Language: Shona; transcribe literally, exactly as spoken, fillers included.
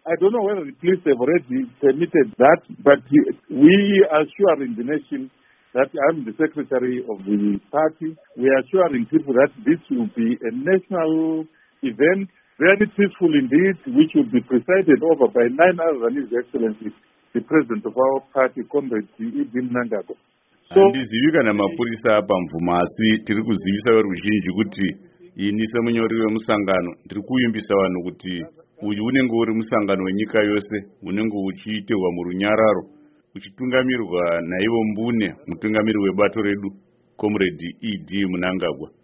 I don't know whether the police have already permitted that, but we are assuring the nation that I'm the secretary of the party. We are assuring people that this will be a national event, very peaceful indeed, which will be presided over by none other than His Excellency, the president of our party, Comrade Edwin Mnangagwa. Handizivi kana mapurisa apamvuma asi tiri kuzivisa veruzhinji kuti ini semunyori wemusangano ndiri kuimbisa vanhu kuti uyu unenge uri musangano wenyika yose unenge uchiitirwa murunyararo uchitungamirirwa naivo mbune mutungamiri webato redu Comrade E D Mnangagwa.